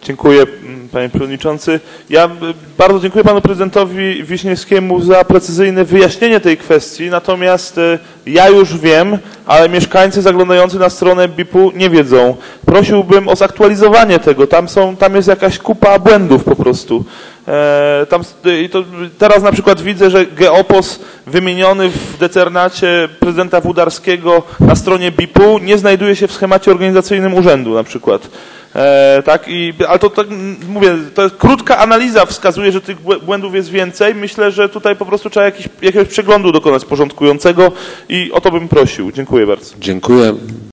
Dziękuję, panie przewodniczący. Ja bardzo dziękuję panu prezydentowi Wiśniewskiemu za precyzyjne wyjaśnienie tej kwestii, natomiast ja już wiem, ale mieszkańcy zaglądający na stronę BIP-u nie wiedzą. Prosiłbym o zaktualizowanie tego. Tam jest jakaś kupa błędów po prostu. Teraz na przykład widzę, że Geopos wymieniony w decernacie prezydenta Włodarskiego na stronie BIP-u nie znajduje się w schemacie organizacyjnym urzędu na przykład. Tak, ale to tak mówię, to jest krótka analiza wskazuje, że tych błędów jest więcej. Myślę, że tutaj po prostu trzeba jakiegoś przeglądu dokonać porządkującego i o to bym prosił. Dziękuję bardzo. Dziękuję.